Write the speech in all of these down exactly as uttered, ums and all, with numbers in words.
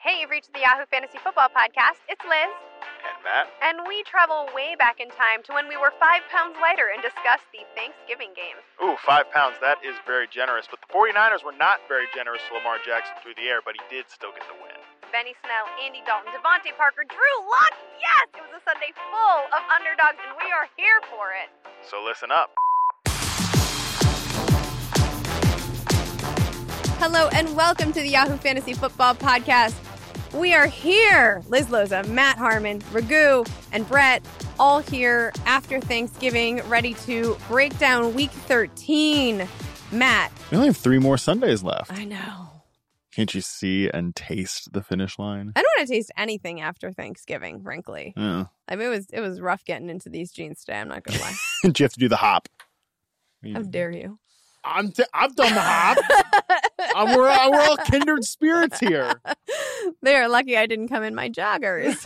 Hey, you've reached the Yahoo Fantasy Football Podcast. It's Liz. And Matt. And we travel way back in time to when we were five pounds lighter and discuss the Thanksgiving game. Ooh, five pounds. That is very generous. But the 49ers were not very generous to Lamar Jackson through the air, but he did still get the win. Benny Snell, Andy Dalton, Devontae Parker, Drew Lock. Yes! It was a Sunday full of underdogs, and we are here for it. So listen up. Hello, and welcome to the Yahoo Fantasy Football Podcast. We are here, Liz Loza, Matt Harmon, Raghu, and Brett, all here after Thanksgiving, ready to break down Week thirteen. Matt. We only have three more Sundays left. I know. Can't you see and taste the finish line? I don't want to taste anything after Thanksgiving, frankly. Yeah. I mean, it was it was rough getting into these jeans today, I'm not going to lie. Did you have to do the hop? How dare you? I'm t- I've done the hop. I'm, we're, we're all kindred spirits here. They're lucky I didn't come in my joggers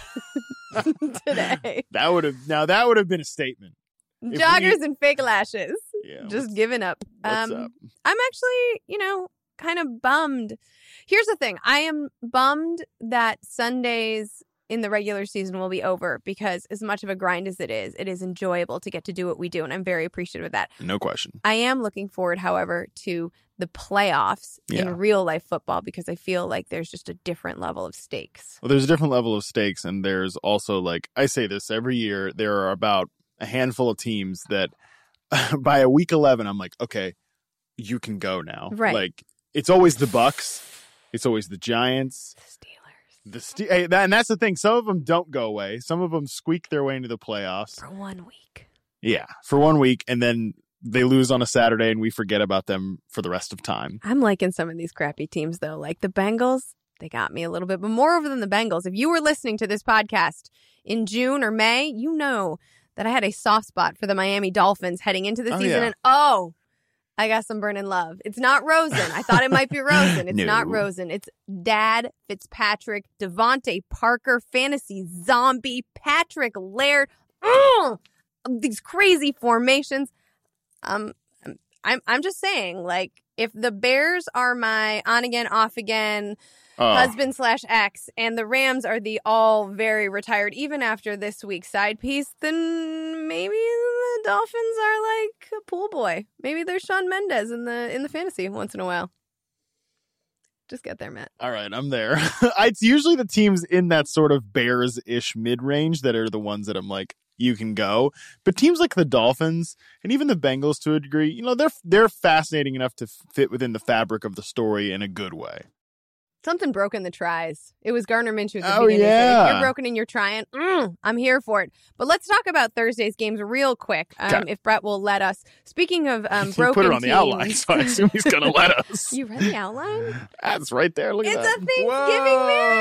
today. That would have now that would have been a statement. Joggers we, and fake lashes. Yeah, just giving up. What's um, up? I'm actually, you know, kind of bummed. Here's the thing. I am bummed that Sundays in the regular season will be over because as much of a grind as it is, it is enjoyable to get to do what we do. And I'm very appreciative of that. No question. I am looking forward, however, to the playoffs yeah. in real life football because I feel like there's just a different level of stakes. Well, there's a different level of stakes. And there's also, like, I say this every year, there are about a handful of teams that by a week eleven, I'm like, okay, you can go now. Right. Like, it's always the Bucks. It's always the Giants. The Steelers. The Ste- hey, that, and that's the thing. Some of them don't go away. Some of them squeak their way into the playoffs. For one week. Yeah, for one week. And then they lose on a Saturday and we forget about them for the rest of time. I'm liking some of these crappy teams, though. Like the Bengals, they got me a little bit. But moreover than the Bengals, if you were listening to this podcast in June or May, you know that I had a soft spot for the Miami Dolphins heading into the oh, season. Yeah. And oh, I got some burning love. It's not Rosen. I thought it might be Rosen. It's no. not Rosen. It's Dad Fitzpatrick, Devontae Parker, fantasy zombie, Patrick Laird. Ugh! These crazy formations. Um, I'm I'm just saying, like, if the Bears are my on again, off again Oh. husband slash ex, and the Rams are the all very retired, even after this week's side piece, then maybe the Dolphins are like a pool boy. Maybe they're Shawn Mendes in the in the fantasy once in a while. Just get there, Matt. All right, I'm there. It's usually the teams in that sort of Bears-ish mid-range that are the ones that I'm like, you can go. But teams like the Dolphins and even the Bengals to a degree, you know, they're they're fascinating enough to fit within the fabric of the story in a good way. Something broke in the tries. It was Gardner Minshew at the oh, beginning. Yeah. If you're broken and you're trying, mm, I'm here for it. But let's talk about Thursday's games real quick, um, okay. if Brett will let us. Speaking of um, he broken put it on teams, the outline, so I assume he's going to let us. You read the outline? That's right there. Look it's at that. It's a Thanksgiving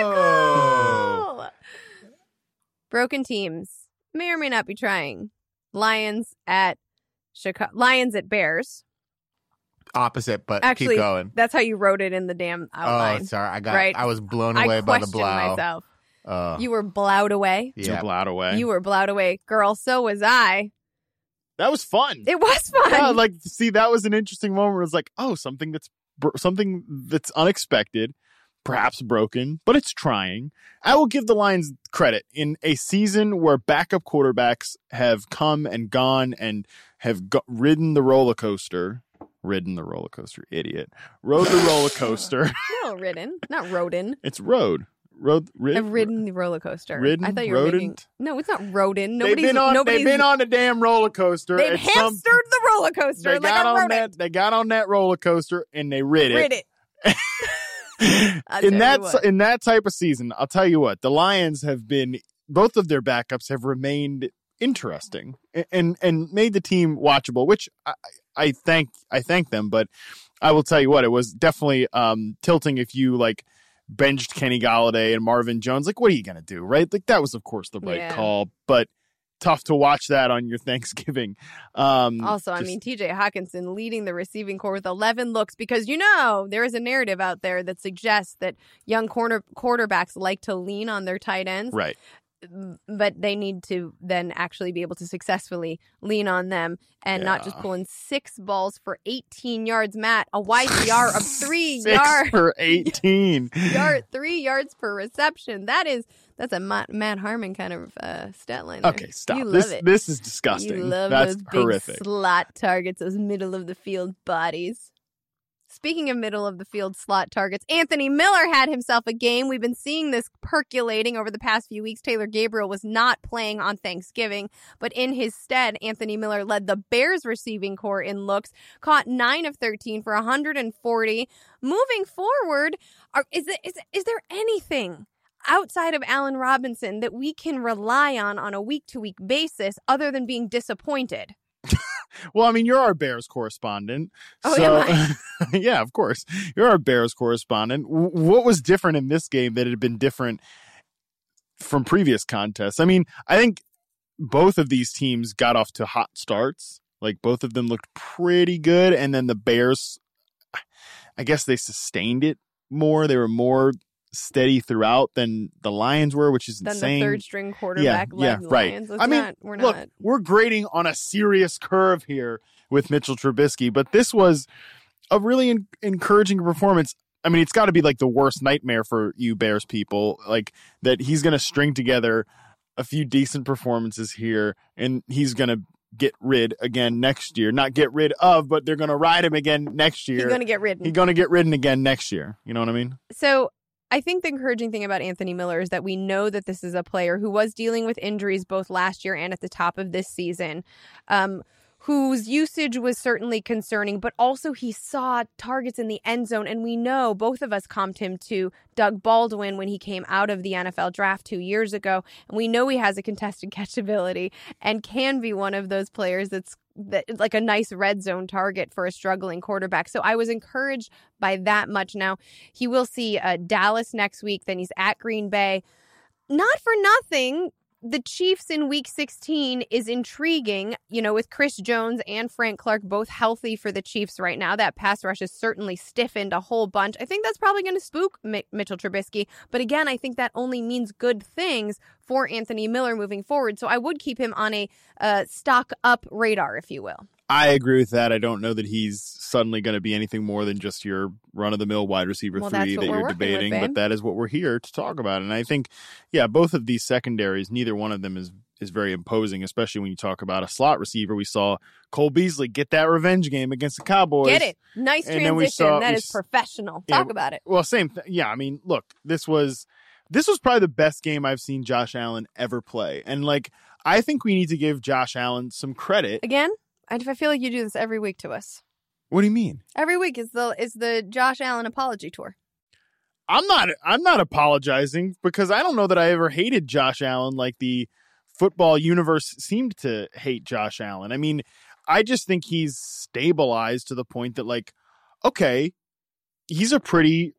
Whoa. miracle. Broken teams may or may not be trying. Lions at Chicago. Lions at Bears. Opposite, but Actually, keep going. That's how you wrote it in the damn outline. Oh, sorry. I got. right? I was blown away I by the questioned blow. myself. Uh, You were blowed away. Too yeah. loud away. You were blowed away. Girl, so was I. That was fun. It was fun. Yeah, like, see, that was an interesting moment where it's like, oh, something that's br- something that's unexpected, perhaps broken, but it's trying. I will give the Lions credit in a season where backup quarterbacks have come and gone and have go- ridden the roller coaster. Ridden the roller coaster, idiot. Rode the roller coaster. No, ridden. Not rodin. It's road. Road. Rid- I've ridden the roller coaster. Ridden? I thought you were Rodent? making... No, it's not rodin. They've Nobody's... been on. nobody's... They've been on a damn roller coaster. They've at hamstered some- the roller coaster They like got a on rodent. that. They got on that roller coaster and they rid it. Rid it. I'll tell in you that what. in that type of season, I'll tell you what, the Lions have been, both of their backups have remained interesting and and, and made the team watchable, which I, I thank I thank them, but I will tell you what, it was definitely um, tilting if you like benched Kenny Golladay and Marvin Jones. Like, what are you gonna do, right? Like, that was of course the right Yeah. call, but tough to watch that on your Thanksgiving. Um, Also, I just- mean, T J Hawkinson leading the receiving corps with eleven looks because, you know, there is a narrative out there that suggests that young corner quarterbacks like to lean on their tight ends. right. but they need to then actually be able to successfully lean on them and Yeah. not just pull in six balls for eighteen yards. Matt, a Y P R of three Six yards. for eighteen. Yard, three yards per reception. That is, that's a Matt, Matt Harmon kind of uh, stat line there. Okay, stop. You love This it. this is disgusting. You love That's those big horrific. slot targets, those middle of the field bodies. Speaking of middle of the field slot targets, Anthony Miller had himself a game. We've been seeing this percolating over the past few weeks. Taylor Gabriel was not playing on Thanksgiving, but in his stead, Anthony Miller led the Bears receiving corps in looks, caught nine of thirteen for one hundred forty. Moving forward, are, is, it, is, is there anything outside of Allen Robinson that we can rely on on a week-to-week basis other than being disappointed? Well, I mean, you're our Bears correspondent. Oh, so, am yeah, of course. You're our Bears correspondent. W- what was different in this game that had been different from previous contests? I mean, I think both of these teams got off to hot starts. Like, both of them looked pretty good. And then the Bears, I guess they sustained it more. They were more steady throughout than the Lions were, which is Then insane. the third string quarterback yeah, led yeah, the right. Lions. Let's I mean, not, we're look, not. we're grading on a serious curve here with Mitchell Trubisky, but this was a really en- encouraging performance. I mean, it's got to be like the worst nightmare for you Bears people, like that he's going to string together a few decent performances here and he's going to get rid again next year. Not get rid of, but they're going to ride him again next year. He's going to get ridden. He's going to get ridden again next year. You know what I mean? So I think the encouraging thing about Anthony Miller is that we know that this is a player who was dealing with injuries both last year and at the top of this season, um, whose usage was certainly concerning, but also he saw targets in the end zone. And we know both of us comped him to Doug Baldwin when he came out of the N F L draft two years ago. And we know he has a contested catch ability and can be one of those players that's that like a nice red zone target for a struggling quarterback. So I was encouraged by that much. Now, he will see uh, Dallas next week. Then he's at Green Bay. Not for nothing, the Chiefs in week sixteen is intriguing, you know, with Chris Jones and Frank Clark both healthy for the Chiefs right now. That pass rush has certainly stiffened a whole bunch. I think that's probably going to spook M- Mitchell Trubisky. But again, I think that only means good things for Anthony Miller moving forward. So I would keep him on a uh, stock up radar, if you will. I agree with that. I don't know that he's suddenly going to be anything more than just your run-of-the-mill wide receiver Well, three that's what that we're you're working with, debating, babe. but that is what we're here to talk about. And I think, yeah, both of these secondaries, neither one of them is is very imposing, especially when you talk about a slot receiver. We saw Cole Beasley get that revenge game against the Cowboys. Get it. Nice And then we transition. saw- That we is s- professional. Yeah, Talk about it. Well, same thing. Yeah, I mean, look, this was this was probably the best game I've seen Josh Allen ever play. And, like, I think we need to give Josh Allen some credit. Again, I I feel like you do this every week to us. What do you mean? Every week is the is the Josh Allen apology tour. I'm not I'm not apologizing because I don't know that I ever hated Josh Allen like the football universe seemed to hate Josh Allen. I mean, I just think he's stabilized to the point that, like, okay, he's a pretty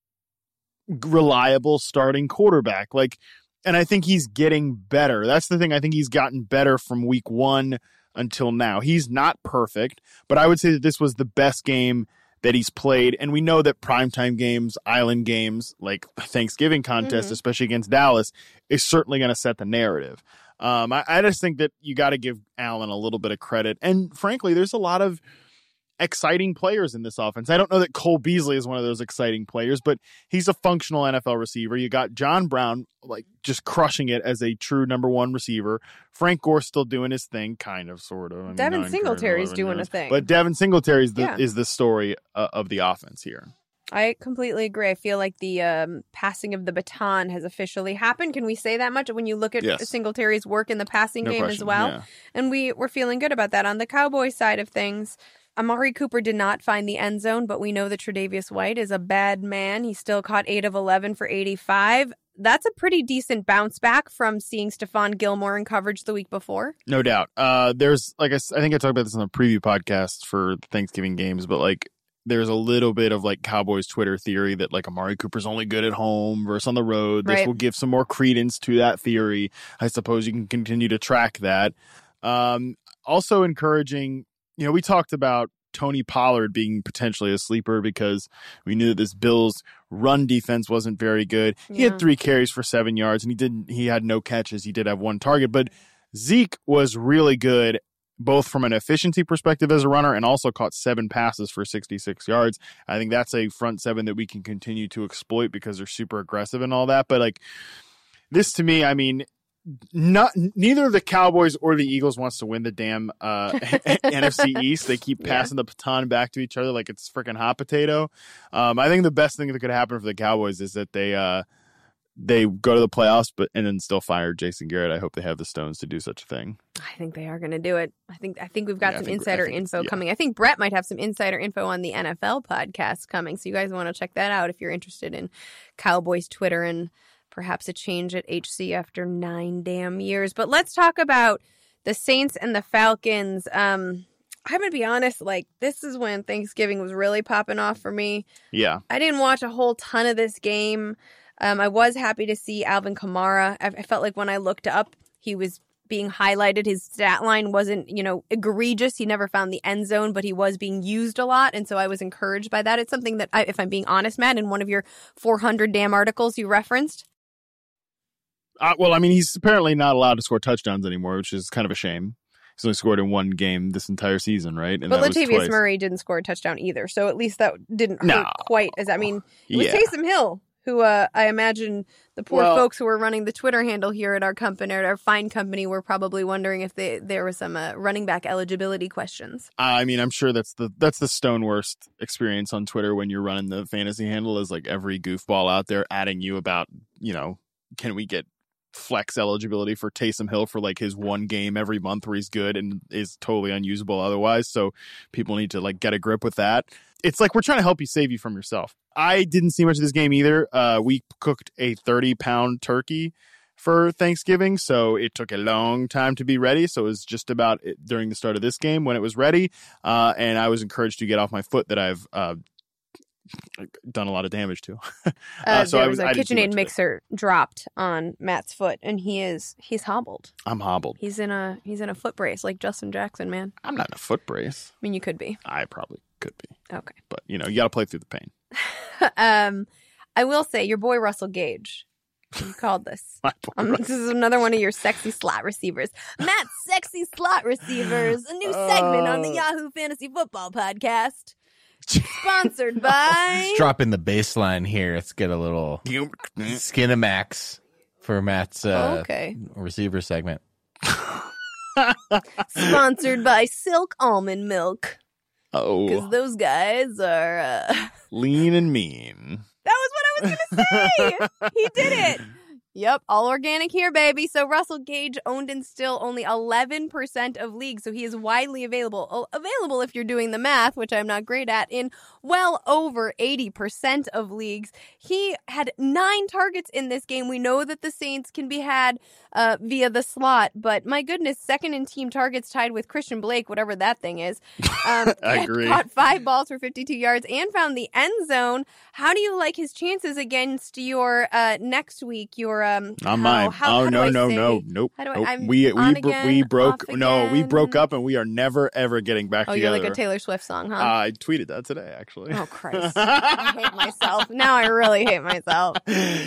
reliable starting quarterback. Like, and I think he's getting better. That's the thing. I think he's gotten better from week one until now. He's not perfect, but I would say that this was the best game that he's played. And we know that primetime games, island games, like Thanksgiving contest, Mhm. especially against Dallas, is certainly going to set the narrative. Um, I, I just think that you got to give Allen a little bit of credit. And frankly, there's a lot of exciting players in this offense. I don't know that Cole Beasley is one of those exciting players, but he's a functional N F L receiver. You got John Brown, like, just crushing it as a true number one receiver. Frank Gore still doing his thing, kind of, sort of. I mean, Devin not Singletary's encouraging, doing a whatever. thing. But Devin Singletary is the, Yeah. is the story uh, of the offense here. I completely agree. I feel like the um, passing of the baton has officially happened. Can we say that much when you look at Yes. Singletary's work in the passing No game question. as well? Yeah. And we, we're feeling good about that. On the Cowboys side of things, Amari Cooper did not find the end zone, but we know that Tre'Davious White is a bad man. He still caught eight of eleven for eighty-five. That's a pretty decent bounce back from seeing Stephon Gilmore in coverage the week before. No doubt. Uh, there's, like, I, s- I think I talked about this on the preview podcast for Thanksgiving games, but, like, there's a little bit of, like, Cowboys Twitter theory that, like, Amari Cooper's only good at home versus on the road. This Right. will give some more credence to that theory. I suppose you can continue to track that. Um, also encouraging, you know, we talked about Tony Pollard being potentially a sleeper because we knew that this Bills Run defense wasn't very good. He Yeah. had three carries for seven yards, and he didn't. He had no catches. He did have one target, but Zeke was really good, both from an efficiency perspective as a runner, and also caught seven passes for sixty-six yards. I think that's a front seven that we can continue to exploit because they're super aggressive and all that. But like this, to me, I mean. Not neither the Cowboys or the Eagles wants to win the damn uh, N F C East. They keep passing yeah. the baton back to each other like it's freaking hot potato. Um, I think the best thing that could happen for the Cowboys is that they uh, they go to the playoffs, but and then still fire Jason Garrett. I hope they have the stones to do such a thing. I think they are going to do it. I think I think we've got yeah, some think, insider think, info yeah. coming. I think Brett might have some insider info on the N F L podcast coming. So you guys want to check that out if you're interested in Cowboys Twitter and perhaps a change at H C after nine damn years. But let's talk about the Saints and the Falcons. Um, I'm going to be honest, like, this is when Thanksgiving was really popping off for me. Yeah. I didn't watch a whole ton of this game. Um, I was happy to see Alvin Kamara. I, I felt like when I looked up, he was being highlighted. His stat line wasn't, you know, egregious. He never found the end zone, but he was being used a lot. And so I was encouraged by that. It's something that, I, if I'm being honest, Matt, in one of your four hundred damn articles you referenced, Uh, well, I mean, he's apparently not allowed to score touchdowns anymore, which is kind of a shame. He's only scored in one game this entire season, right? And but that Latavius was Murray didn't score a touchdown either, so at least that didn't hurt no. quite as I mean, it was yeah. Taysom Hill, who uh, I imagine the poor well, folks who were running the Twitter handle here at our company, at our fine company, were probably wondering if they, there was some uh, running back eligibility questions. I mean, I'm sure that's the that's the stone worst experience on Twitter when you're running the fantasy handle is like every goofball out there adding you about, you know, can we get flex eligibility for Taysom Hill for like his one game every month where he's good and is totally unusable otherwise. So people need to like get a grip with that. It's like we're trying to help you save you from yourself. I didn't see much of this game either. Uh, we cooked a thirty pound turkey for Thanksgiving, so it took a long time to be ready. So it was just about it during the start of this game when it was ready. Uh, and I was encouraged to get off my foot that I've uh, done a lot of damage to. uh, uh, so there I was, was a I didn't see KitchenAid much of it. mixer dropped on Matt's foot, and he is he's hobbled. I'm hobbled. He's in a he's in a foot brace like Justin Jackson, man. I'm not in a foot brace. I mean, you could be. I probably could be. Okay. But, you know, you got to play through the pain. um, I will say, your boy Russell Gage, you called this. My boy Um, this is another one of your sexy slot receivers. Matt's Sexy Slot Receivers, a new segment on the Uh. Yahoo Fantasy Football Podcast. Sponsored by... Let's drop in the baseline here. Let's get a little Skinamax for Matt's uh, Oh, okay. receiver segment. Sponsored by Silk Almond Milk. Because Oh, those guys are... Uh... lean and mean. That was what I was going to say. He did it. Yep, all organic here, baby. So Russell Gage owned in still only eleven percent of leagues, so he is widely available. Available if you're doing the math, which I'm not great at, in well over eighty percent of leagues. He had nine targets in this game. We know that the Saints can be had uh, via the slot, but my goodness, second in team targets tied with Christian Blake, whatever that thing is. Um, I agree. Caught five balls for fifty-two yards and found the end zone. How do you like his chances against your uh, next week? Your um, Not how- mine. how- oh how do no I no say- no nope. how do I- nope. I'm we we on bro- again, we broke off no we broke again. up and we are never ever getting back Oh, together. you're like a Taylor Swift song, huh? Uh, I tweeted that today actually. Oh Christ! I hate myself. Now I really hate myself.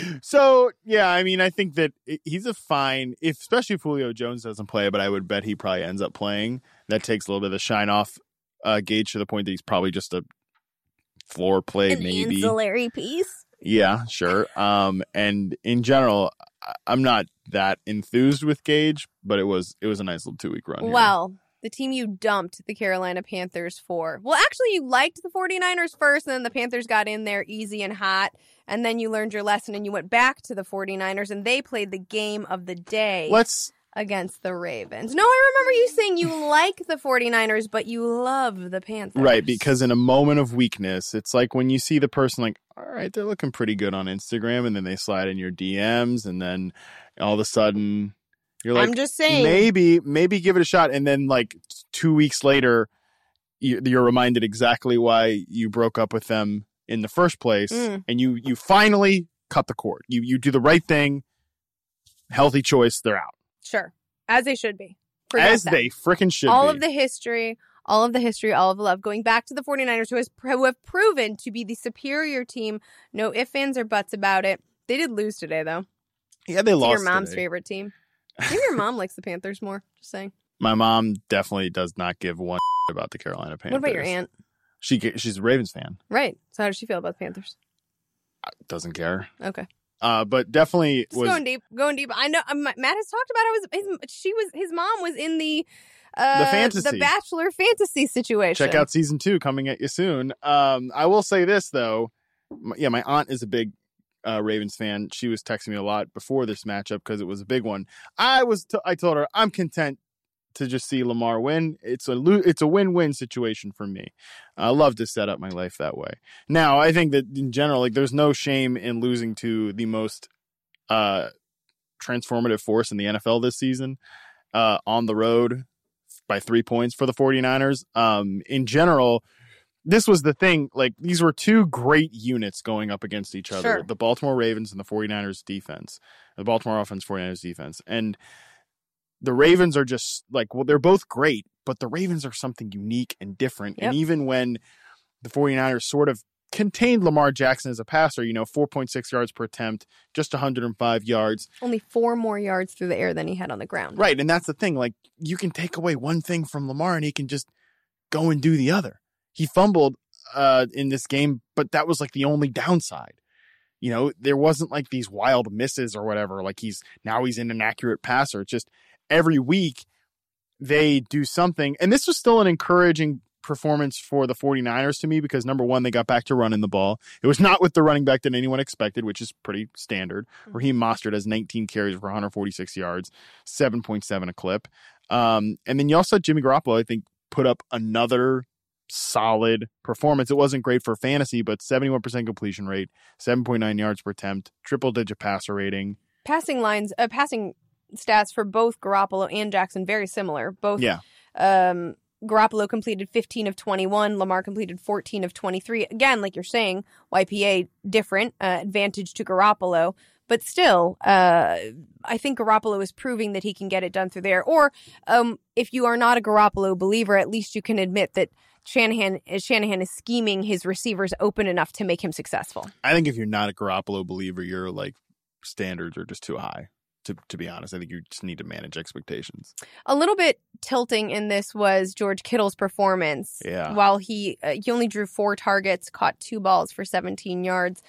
So yeah, I mean, I think that it- he's a fine, if, especially if Julio Jones doesn't play, but I would bet he probably ends up playing. That takes a little bit of the shine off uh, Gage to the point that he's probably just a floor play, An maybe. ancillary piece. Yeah, sure. Um, and in general, I- I'm not that enthused with Gage, but it was it was a nice little two week run. here. Well, the team you dumped the Carolina Panthers for. Well, actually, you liked the 49ers first, and then the Panthers got in there easy and hot, and then you learned your lesson, and you went back to the 49ers, and they played the game of the day let's. against the Ravens. No, I remember you saying you like the 49ers, but you love the Panthers. Right, because in a moment of weakness, it's like when you see the person like, all right, they're looking pretty good on Instagram, and then they slide in your D Ms, and then all of a sudden you're like, I'm just saying. maybe, maybe give it a shot, and then like two weeks later, you- you're reminded exactly why you broke up with them in the first place, Mm. and you you finally cut the cord. You you do the right thing, healthy choice. They're out, Sure. As they should be. Forget as that. they frickin' should all be. of the history, all of the history, all of the love, going back to the 49ers, who, has, who have proven to be the superior team. No ifs, ands, or buts about it. They did lose today, though. Yeah, they It's lost your mom's today. favorite team. Maybe your mom likes the Panthers more. Just saying. My mom definitely does not give one about the Carolina Panthers. What about your aunt? She She's a Ravens fan. Right. So how does she feel about the Panthers? Doesn't care. Okay. Uh, but definitely Just was going deep. Going deep. I know um, Matt has talked about how his, his she was his mom was in the uh, The fantasy. the Bachelor fantasy situation. check out season two coming at you soon. Um, I will say this though, M- yeah, my aunt is a big uh, Ravens fan. She was texting me a lot before this matchup because it was a big one. I was t- I told her I'm content to just see Lamar win. It's a lo- it's a win-win situation for me. I love to set up my life that way. Now, I think that in general, like there's no shame in losing to the most uh, transformative force in the N F L this season uh, on the road by three points for the 49ers. Um, in general, this was the thing. Like these were two great units going up against each other. Sure. The Baltimore Ravens and the 49ers defense. The Baltimore offense, 49ers defense. And the Ravens are just like, well, they're both great, but the Ravens are something unique and different. Yep. And even when the 49ers sort of contained Lamar Jackson as a passer, you know, four point six yards per attempt, just one hundred five yards. Only four more yards through the air than he had on the ground. Right. And that's the thing. Like, you can take away one thing from Lamar and he can just go and do the other. He fumbled uh, in this game, but that was like the only downside. You know, there wasn't like these wild misses or whatever. Like he's now he's an inaccurate passer. It's just every week they do something. And this was still an encouraging performance for the 49ers to me because number one, they got back to running the ball. It was not with the running back that anyone expected, which is pretty standard. Raheem Mostert has nineteen carries for one hundred forty-six yards, seven point seven a clip. Um, and then you also had Jimmy Garoppolo, I think, put up another solid performance. It wasn't great for fantasy, but seventy-one percent completion rate, seven point nine yards per attempt, triple digit passer rating. Passing lines, uh, passing stats for both Garoppolo and Jackson very similar. Both. Yeah. Um, Garoppolo completed fifteen of twenty-one. Lamar completed fourteen of twenty-three. Again, like you're saying, Y P A different, uh, advantage to Garoppolo. But still, uh, I think Garoppolo is proving that he can get it done through there. Or um, if you are not a Garoppolo believer, at least you can admit that Shanahan, Shanahan is scheming his receivers open enough to make him successful. I think if you're not a Garoppolo believer, your like standards are just too high. To, to be honest, I think you just need to manage expectations. A little bit tilting in this was George Kittle's performance. Yeah. While he uh, he only drew four targets, caught two balls for seventeen yards.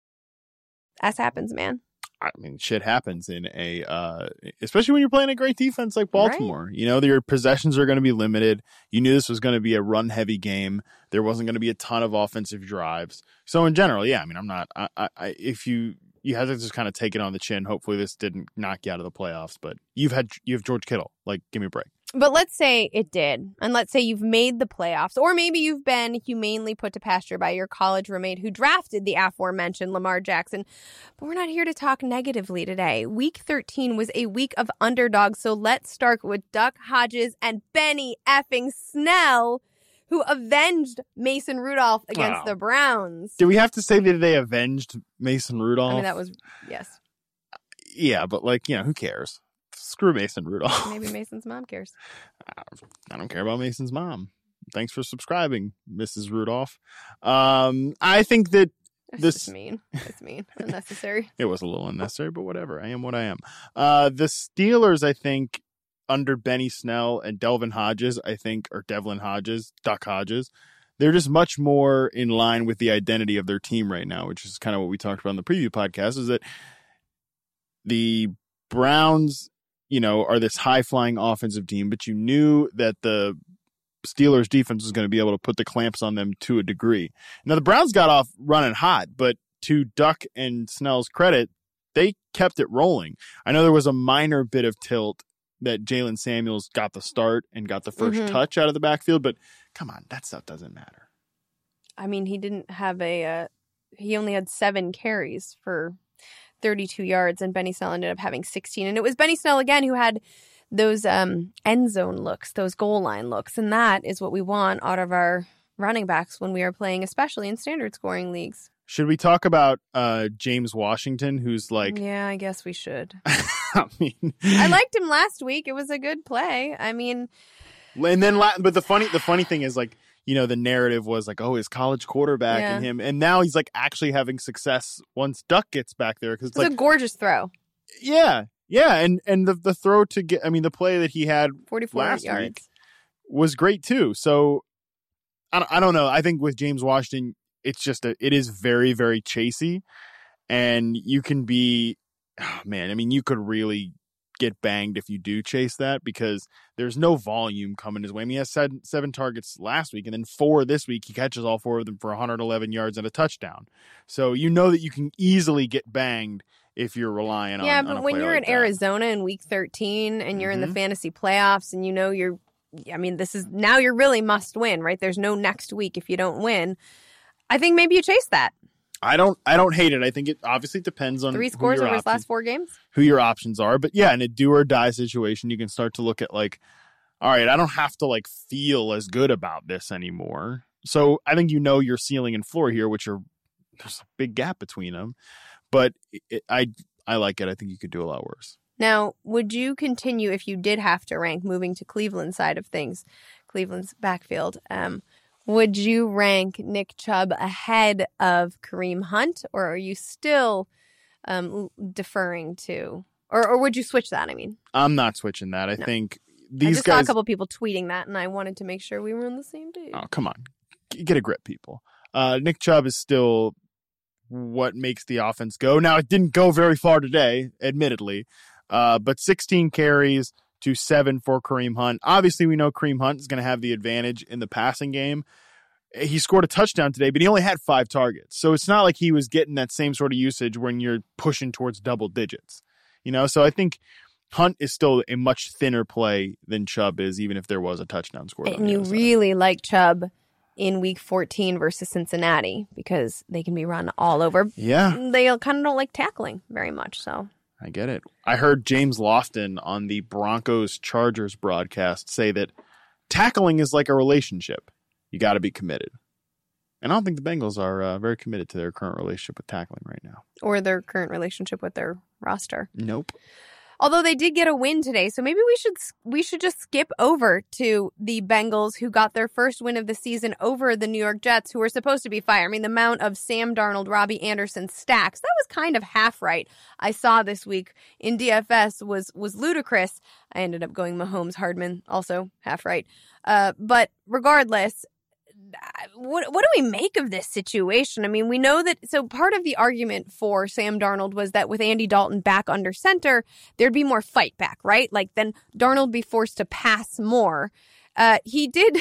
As happens, man. I mean, shit happens in a, uh, especially when you're playing a great defense like Baltimore. Right. You know, your possessions are going to be limited. You knew this was going to be a run-heavy game. There wasn't going to be a ton of offensive drives. So in general, yeah, I mean, I'm not. I, I, I if you you have to just kind of take it on the chin. Hopefully, this didn't knock you out of the playoffs. But you've had you have George Kittle. Like, give me a break. But let's say it did. And let's say you've made the playoffs. Or maybe you've been humanely put to pasture by your college roommate who drafted the aforementioned Lamar Jackson. But we're not here to talk negatively today. Week thirteen was a week of underdogs. So let's start with Duck Hodges and Benny effing Snell, who avenged Mason Rudolph against wow. the Browns. Do we have to say that they avenged Mason Rudolph? I mean, that was, yes. Yeah, but like, you know, who cares? Screw Mason Rudolph. Maybe Mason's mom cares. I don't care about Mason's mom. Thanks for subscribing, Missus Rudolph. Um, I think that That's this just mean. That's mean. Unnecessary. It was a little unnecessary, but whatever. I am what I am. Uh, the Steelers, I think, under Benny Snell and Delvin Hodges, I think, or Devlin Hodges, Duck Hodges, they're just much more in line with the identity of their team right now, which is kind of what we talked about in the preview podcast, is that the Browns, you know, are this high-flying offensive team, but you knew that the Steelers defense was going to be able to put the clamps on them to a degree. Now, the Browns got off running hot, but to Duck and Snell's credit, they kept it rolling. I know there was a minor bit of tilt that Jalen Samuels got the start and got the first mm-hmm. touch out of the backfield, but come on, that stuff doesn't matter. I mean, he didn't have a, uh, he only had seven carries for thirty-two yards, and Benny Snell ended up having sixteen. And it was Benny Snell again who had those um, end zone looks, those goal line looks. And that is what we want out of our running backs when we are playing, especially in standard scoring leagues. Should we talk about uh, James Washington, who's like... Yeah, I guess we should. I mean... I liked him last week. It was a good play. I mean, And then, la- but the funny, the funny thing is, like, you know, the narrative was like, oh, his college quarterback Yeah. and him, and now he's like actually having success once Duck gets back there because It it's was like, a gorgeous throw. yeah, yeah, and and the the throw to get, I mean, the play that he had forty-four last yards. week was great too. So I don't, I don't know. I think with James Washington, it's just a, it is very very chasey, and you can be, oh, man. I mean, you could really get banged if you do chase that because there's no volume coming his way. I mean, he has seven, seven targets last week and then four this week. He catches all four of them for one hundred eleven yards and a touchdown. So you know that you can easily get banged if you're relying on. Yeah, on but a when player you're like in that. Arizona in week thirteen and you're in the Mhm. fantasy playoffs and you know you're, I mean, this is now you're really must win, right? There's no next week if you don't win. I think maybe you chase that. I don't. I don't hate it. I think it obviously depends on Three who scores your over his options- last four games. who your options are. But yeah, in a do or die situation, you can start to look at like, all right, I don't have to like feel as good about this anymore. So I think you know your ceiling and floor here, which are there's a big gap between them. But it, I I like it. I think you could do a lot worse. Now, would you continue if you did have to rank moving to Cleveland side of things, Cleveland's backfield? Um, would you rank Nick Chubb ahead of Kareem Hunt, or are you still um, deferring to, or, or would you switch that? I mean, I'm not switching that. I No. think I these just saw a guys. couple people tweeting that, and I wanted to make sure we were on the same page. Oh, come on. G- Get a grip, people. Uh, Nick Chubb is still what makes the offense go. Now, it didn't go very far today, admittedly, uh, but sixteen carries to seven for Kareem Hunt. Obviously, we know Kareem Hunt is going to have the advantage in the passing game. He scored a touchdown today, but he only had five targets. So it's not like he was getting that same sort of usage when you're pushing towards double digits. You know, so I think Hunt is still a much thinner play than Chubb is, even if there was a touchdown scored. on And the you other side. really like Chubb in week fourteen versus Cincinnati because they can be run all over. Yeah. They kind of don't like tackling very much, so. I get it. I heard James Lofton on the Broncos Chargers broadcast say that tackling is like a relationship. You got to be committed. And I don't think the Bengals are uh, very committed to their current relationship with tackling right now. Or their current relationship with their roster. Nope. Although they did get a win today, so maybe we should we should just skip over to the Bengals, who got their first win of the season over the New York Jets, who were supposed to be fire. I mean, the amount of Sam Darnold, Robbie Anderson stacks, that was kind of half right. I saw this week in D F S was was ludicrous. I ended up going Mahomes, Hardman, also half right. Uh, but regardless, what what do we make of this situation? I mean, we know that, so part of the argument for Sam Darnold was that with Andy Dalton back under center, there'd be more fight back, right? Like then Darnold be forced to pass more. Uh, he did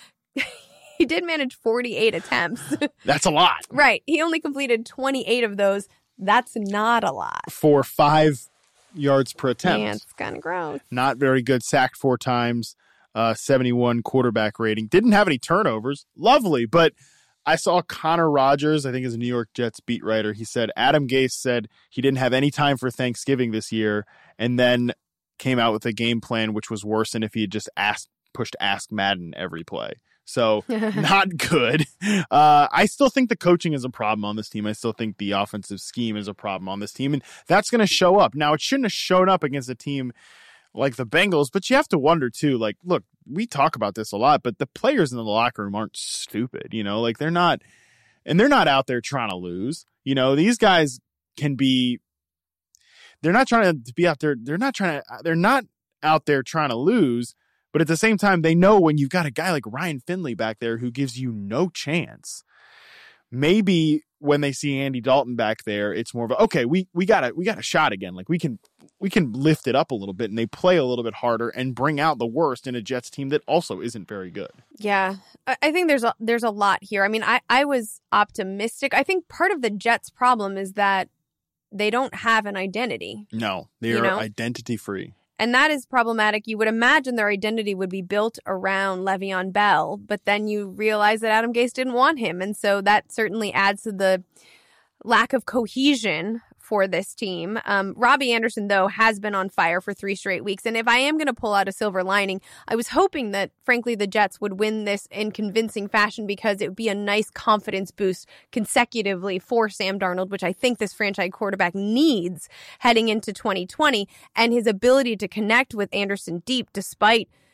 he did manage forty-eight attempts. That's a lot. Right. He only completed twenty-eight of those. That's not a lot. For five yards per attempt. Yeah, it's kind of gross. Not very good. Sacked four times. Uh, seventy-one quarterback rating. Didn't have any turnovers. Lovely. But I saw Connor Rogers, I think is a New York Jets beat writer. He said Adam Gase said he didn't have any time for Thanksgiving this year, and then came out with a game plan which was worse than if he had just asked, pushed Ask Madden every play. So not good. Uh, I still think the coaching is a problem on this team. I still think the offensive scheme is a problem on this team, and that's going to show up. Now, it shouldn't have shown up against a team like the Bengals, but you have to wonder too, like, look, we talk about this a lot, but the players in the locker room aren't stupid, you know, like they're not, and they're not out there trying to lose. You know, these guys can be, they're not trying to be out there. They're not trying to, they're not out there trying to lose, but at the same time, they know when you've got a guy like Ryan Finley back there who gives you no chance, maybe when they see Andy Dalton back there, it's more of a, okay, we, we got a, we got a shot again. Like we can, we can lift it up a little bit, and they play a little bit harder and bring out the worst in a Jets team that also isn't very good. Yeah, I I think there's a, there's a lot here. I mean, I, I was optimistic. I think part of the Jets' problem is that they don't have an identity. No, they You are know? identity free. And that is problematic. You would imagine their identity would be built around Le'Veon Bell, but then you realize that Adam Gase didn't want him. And so that certainly adds to the lack of cohesion for this team. Um, Robbie Anderson, though, has been on fire for three straight weeks. And if I am going to pull out a silver lining, I was hoping that, frankly, the Jets would win this in convincing fashion because it would be a nice confidence boost consecutively for Sam Darnold, which I think this franchise quarterback needs heading into twenty twenty. And his ability to connect with Anderson deep, despite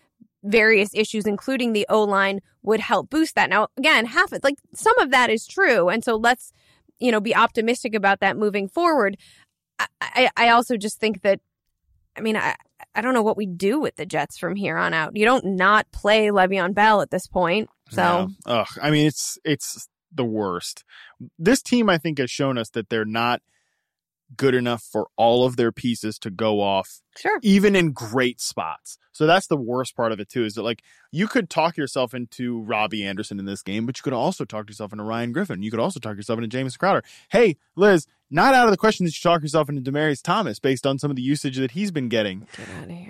various issues, including the O-line, would help boost that. Now, again, half it, like some of that is true. And so let's, you know, be optimistic about that moving forward. I, I, I also just think that, I mean, I, I don't know what we do with the Jets from here on out. You don't not play Le'Veon Bell at this point. So, no. Ugh, I mean, it's it's the worst. This team, I think, has shown us that they're not good enough for all of their pieces to go off, sure, even in great spots. So that's the worst part of it too, is that like you could talk yourself into Robbie Anderson in this game, but you could also talk yourself into Ryan Griffin. You could also talk yourself into Jameson Crowder. Hey, Liz, not out of the question that you talk yourself into Demaryius Thomas based on some of the usage that he's been getting. Get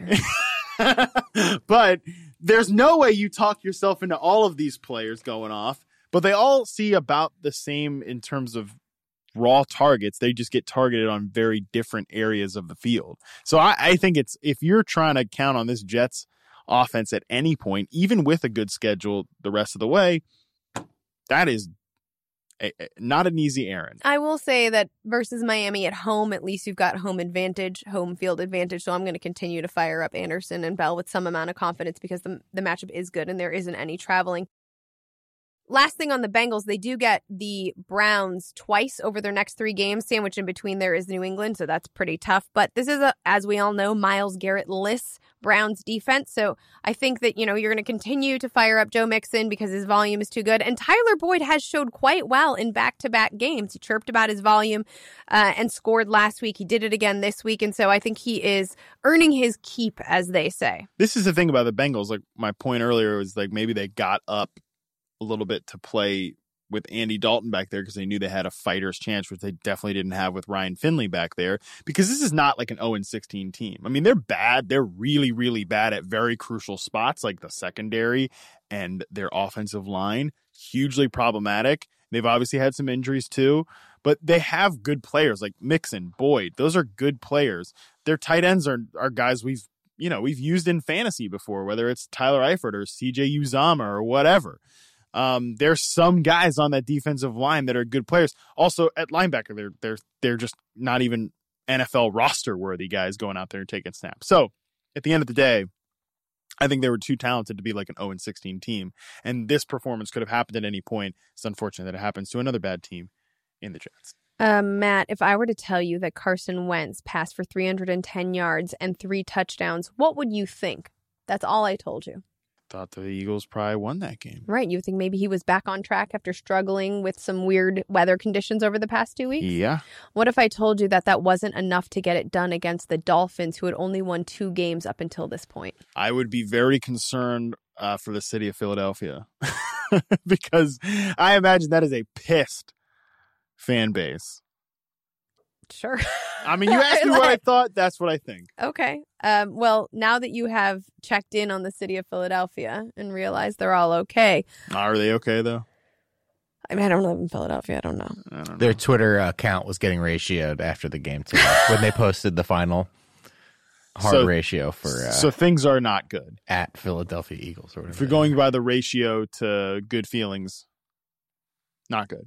out of here. But there's no way you talk yourself into all of these players going off, but they all see about the same in terms of raw targets. They just get targeted on very different areas of the field. So I, I think it's, if you're trying to count on this Jets offense at any point, even with a good schedule the rest of the way, that is a, a, not an easy errand. I will say that versus Miami at home, at least you've got home advantage, home field advantage. So I'm going to continue to fire up Anderson and Bell with some amount of confidence because the, the matchup is good and there isn't any traveling. Last thing on the Bengals, they do get the Browns twice over their next three games. Sandwiched in between there is New England, so that's pretty tough. But this is, a, as we all know, Myles Garrett-less Browns defense. So I think that, you know, you're going to continue to fire up Joe Mixon because his volume is too good. And Tyler Boyd has showed quite well in back-to-back games. He chirped about his volume uh, and scored last week. He did it again this week. And so I think he is earning his keep, as they say. This is the thing about the Bengals. Like my point earlier was like maybe they got up a little bit to play with Andy Dalton back there because they knew they had a fighter's chance, which they definitely didn't have with Ryan Finley back there, because this is not like an oh and sixteen team. I mean, they're bad. They're really, really bad at very crucial spots like the secondary and their offensive line. Hugely problematic. They've obviously had some injuries too, but they have good players like Mixon, Boyd. Those are good players. Their tight ends are, are guys we've, you know, we've used in fantasy before, whether it's Tyler Eifert or C J Uzomah or whatever. Um, there's some guys on that defensive line that are good players. Also at linebacker, they're they're they're just not even N F L roster worthy guys going out there and taking snaps. So at the end of the day, I think they were too talented to be like an oh and sixteen team. And this performance could have happened at any point. It's unfortunate that it happens to another bad team in the Jets. Uh, Matt, if I were to tell you that Carson Wentz passed for three hundred ten yards and three touchdowns, what would you think? That's all I told you. Thought the Eagles probably won that game. Right. You think maybe he was back on track after struggling with some weird weather conditions over the past two weeks? Yeah. What if I told you that that wasn't enough to get it done against the Dolphins, who had only won two games up until this point? I would be very concerned uh, for the city of Philadelphia because I imagine that is a pissed fan base. Sure. I mean, you asked me what I thought. That's what I think. Okay. Um, well, now that you have checked in on the city of Philadelphia and realized they're all okay. Are they okay, though? I mean, I don't live in Philadelphia. I don't know. I don't know. Their Twitter account was getting ratioed after the game today when they posted the final hard So- ratio for uh, So things are not good. at Philadelphia Eagles. Or whatever If you're they going are. by the ratio to good feelings, not good.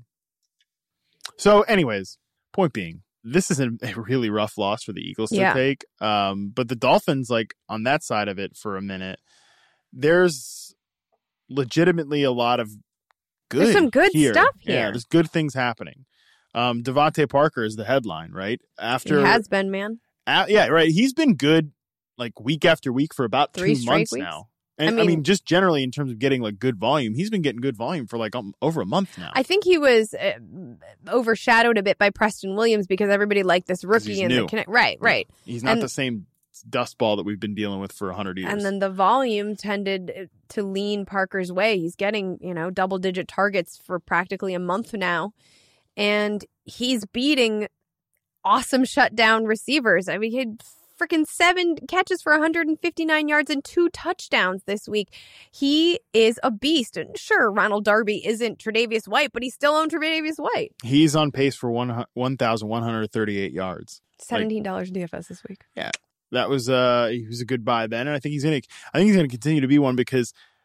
So anyways, point being, this is a a really rough loss for the Eagles to Yeah. take. Um, but the Dolphins, like on that side of it for a minute, there's legitimately a lot of good There's some good here. stuff Yeah, here. there's good things happening. Um, Devontae Parker is the headline, right? After He has been, man. Uh, yeah, right. He's been good like week after week for about Three two straight months weeks? now. And I I mean, mean- just generally in terms of getting like good volume, he's been getting good volume for like um, over a month now. I think he was uh, overshadowed a bit by Preston Williams because everybody liked this rookie he's and new. the connect. Right, right. He's not and- the same dust ball that we've been dealing with for a hundred years. And then the volume tended to lean Parker's way. He's getting, you know, double digit targets for practically a month now. And he's beating awesome shutdown receivers. I mean, he had freaking seven catches for one hundred fifty-nine yards and two touchdowns this week. He is a beast. And sure, Ronald Darby isn't Tre'Davious White, but he's still on Tre'Davious White. he's on pace for one one thousand one hundred thirty eight yards. seventeen dollars D F S this week. That was uh he was a good buy then, and I think he's gonna I think he's gonna continue to be one because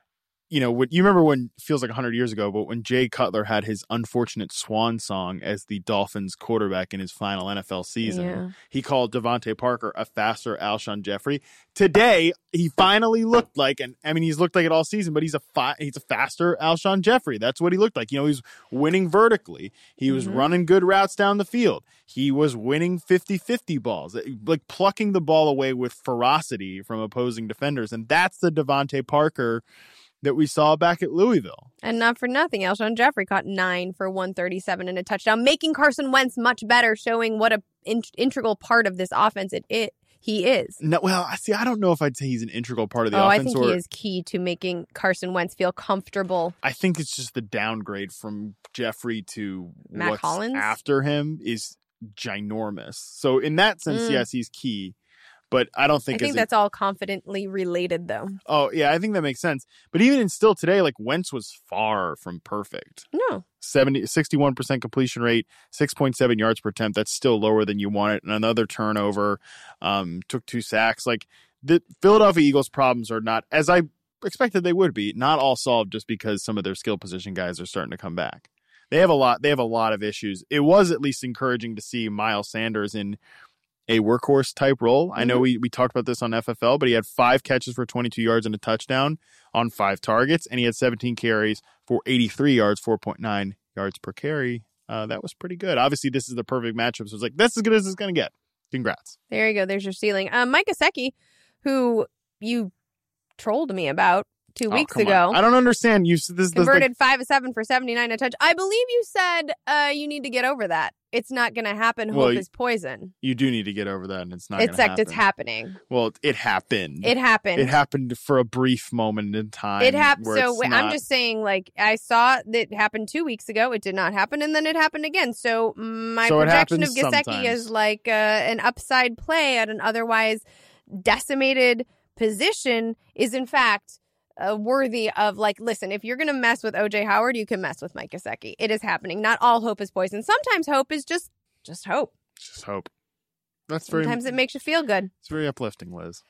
you know, what you remember when it feels like one hundred years ago, but when Jay Cutler had his unfortunate swan song as the Dolphins quarterback in his final N F L season, Yeah. he called Devontae Parker a faster Alshon Jeffrey. Today, he finally looked like, and I mean, he's looked like it all season, but he's a fi- he's a faster Alshon Jeffrey. That's what he looked like. You know, he's winning vertically. He was Mhm. running good routes down the field. He was winning fifty-fifty balls, like plucking the ball away with ferocity from opposing defenders. And that's the Devontae Parker that we saw back at Louisville. And not for nothing, Alshon Jeffrey caught nine for one thirty-seven and a touchdown, making Carson Wentz much better, showing what a in- integral part of this offense it, it he is. No, well, I see. I don't know if I'd say he's an integral part of the oh, offense. I think or, he is key to making Carson Wentz feel comfortable. I think it's just the downgrade from Jeffrey to Matt what's Collins? after him is ginormous. So in that sense, Mm. yes, he's key. But I don't I think, think as that's all confidently related, though. a, oh yeah, I think that makes sense. But even in still today, like Wentz was far from perfect. No. seventy, sixty-one percent completion rate, six point seven yards per attempt. That's still lower than you want it. And another turnover, um, took two sacks. Like the Philadelphia Eagles' problems are not, as I expected they would be, not all solved just because some of their skill position guys are starting to come back. They have a lot. They have a lot of issues. It was at least encouraging to see Miles Sanders in a workhorse type role. Mm-hmm. I know we, we talked about this on F F L, but he had five catches for twenty-two yards and a touchdown on five targets, and he had seventeen carries for eighty-three yards, four point nine yards per carry. Uh, that was pretty good. Obviously, this is the perfect matchup. So it's like, that's as good as it's going to get. Congrats. There you go. There's your ceiling. Uh, Mike Gesicki, who you trolled me about two Oh, weeks come ago. on. I don't understand. You this, this Converted five of seven for seventy-nine a touch. I believe you said uh, you need to get over that. It's not going to happen. Hope Well, is poison. You do need to get over that, and it's not. It's gonna like it's happen. happening. Well, it happened. It happened. It happened for a brief moment in time. It happened. where So it's wait, not- I'm just saying, like I saw that happened two weeks ago. It did not happen, and then it happened again. So my So it projection of happens Gesicki sometimes. is like uh, an upside play at an otherwise decimated position is in fact uh, worthy of like. Listen, if you're going to mess with O J Howard, you can mess with Mike Gesicki. It is happening. Not all hope is poison. Sometimes hope is just just hope. Just hope. That's very. Sometimes it makes you feel good. It's very uplifting, Liz.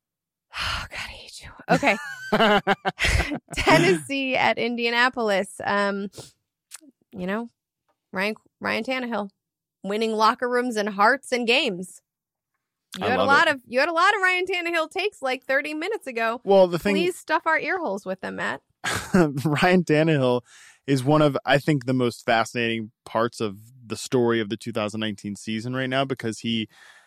Oh God, I hate you. Okay. Tennessee at Indianapolis. Um, you know, Ryan Ryan Tannehill winning locker rooms and hearts and games. You I had a love lot it. of you had a lot of Ryan Tannehill takes like thirty minutes ago. Well, the thing, Please stuff our ear holes with them, Matt. Ryan Tannehill is one of, I think, the most fascinating parts of the story of the two thousand nineteen season right now, because he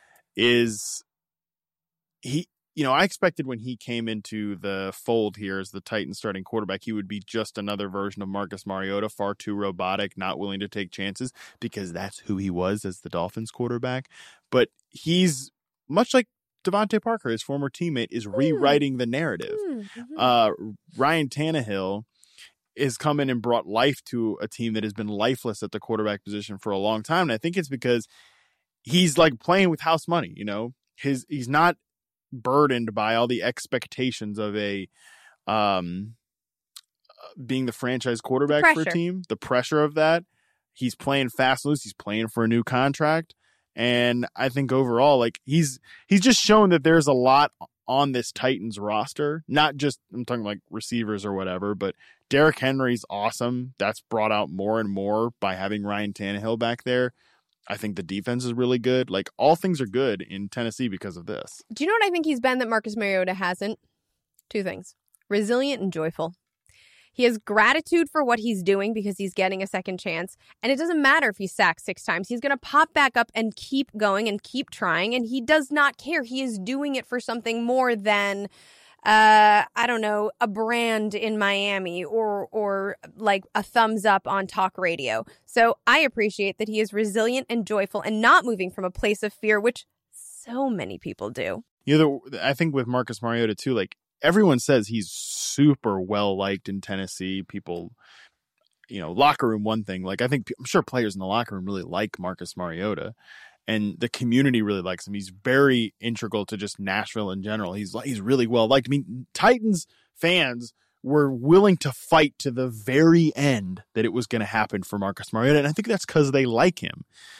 is he. You know, I expected when he came into the fold here as the Titans starting quarterback, he would be just another version of Marcus Mariota, far too robotic, not willing to take chances, because that's who he was as the Dolphins quarterback. But he's much like Devontae Parker, his former teammate, is rewriting the narrative. Mm-hmm. Uh, Ryan Tannehill has come in and brought life to a team that has been lifeless at the quarterback position for a long time. And I think it's because he's like playing with house money, you know, his, he's not burdened by all the expectations of a um being the franchise quarterback for a Pressure. team, the pressure of that. He's playing fast and loose. He's playing for a new contract. And I think overall, like he's he's just shown that there's a lot on this Titans roster, not just I'm talking like receivers or whatever, but Derrick Henry's awesome. That's brought out more and more by having Ryan Tannehill back there. I think the defense is really good. Like all things are good in Tennessee because of this. Do you know what I think he's been that Marcus Mariota hasn't? Two things. Resilient and joyful. He has gratitude for what he's doing because he's getting a second chance. And it doesn't matter if he's sacked six times. He's going to pop back up and keep going and keep trying. And he does not care. He is doing it for something more than, uh, I don't know, a brand in Miami or or like a thumbs up on talk radio. So I appreciate that he is resilient and joyful and not moving from a place of fear, which so many people do. You know, the, I think with Marcus Mariota too, like everyone says he's super well liked in Tennessee. People, you know, locker room, one thing. Like I think I'm sure players in the locker room really like Marcus Mariota, and the community really likes him. He's very integral to just Nashville in general. He's he's really well liked. I mean, Titans fans were willing to fight to the very end that it was going to happen for Marcus Mariota, and I think that's because they like him.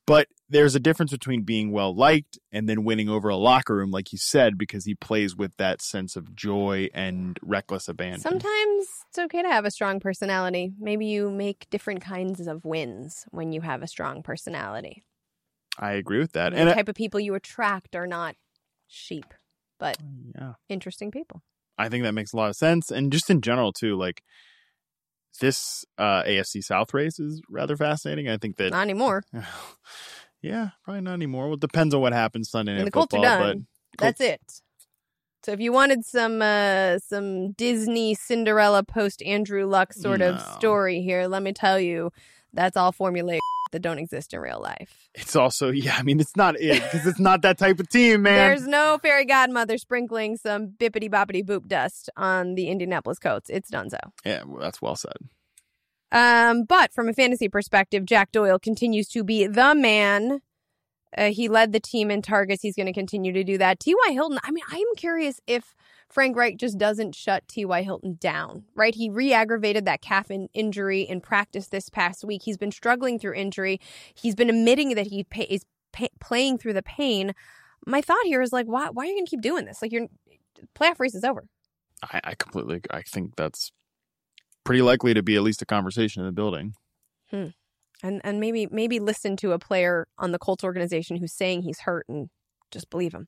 But there's a difference between being well-liked and then winning over a locker room, like you said, because he plays with that sense of joy and reckless abandon. Sometimes it's okay to have a strong personality. Maybe you make different kinds of wins when you have a strong personality. I agree with that. The and type I, of people you attract are not sheep, but yeah. interesting people. I think that makes a lot of sense. And just in general, too, like, this uh, A F C South race is rather fascinating. I think that... Not anymore. Yeah, probably not anymore. Well, it depends on what happens Sunday Night the Football. Colts are done. But That's it. So if you wanted some uh, some Disney Cinderella post Andrew Luck sort No. of story here, let me tell you, that's all formulaic that don't exist in real life. It's also, yeah, I mean, it's not it, because it's not that type of team, man. There's no fairy godmother sprinkling some bippity boppity boop dust on the Indianapolis Colts. It's donezo. Yeah, well, that's well said. Um, but from a fantasy perspective, Jack Doyle continues to be the man. Uh, he led the team in targets. He's going to continue to do that. T Y. Hilton, I mean, I'm curious if Frank Reich just doesn't shut T Y. Hilton down, right? He re-aggravated that calf in injury in practice this past week. He's been struggling through injury. He's been admitting that he pay, is pay, playing through the pain. My thought here is like, why, why are you going to keep doing this? Like, your playoff race is over. I, I completely, I think that's pretty likely to be at least a conversation in the building. Hmm. And and maybe maybe listen to a player on the Colts organization who's saying he's hurt and just believe him.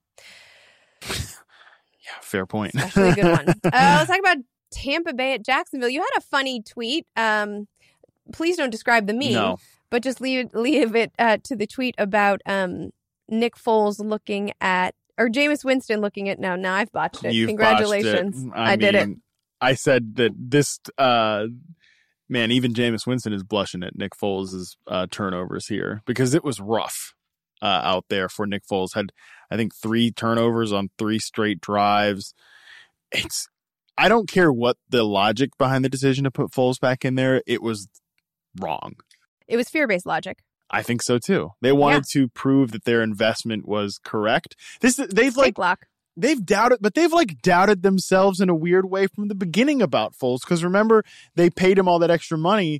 Yeah, fair point. Especially a good one. uh, let's talk about Tampa Bay at Jacksonville. You had a funny tweet. Um, please don't describe the meme, No. but just leave leave it uh, to the tweet about um, Nick Foles looking at, or Jameis Winston looking at, no, now I've botched it. You've Congratulations. botched it. I, I did it. mean, I said that this, uh, man, even Jameis Winston is blushing at Nick Foles' uh, turnovers here because it was rough uh, out there for Nick Foles. Had, I think, three turnovers on three straight drives. It's, I don't care what the logic behind the decision to put Foles back in there. It was wrong. It was fear-based logic. I think so too. They wanted yeah. to prove that their investment was correct. This they've Take like lock. They've doubted, but they've like doubted themselves in a weird way from the beginning about Foles. Because remember, they paid him all that extra money,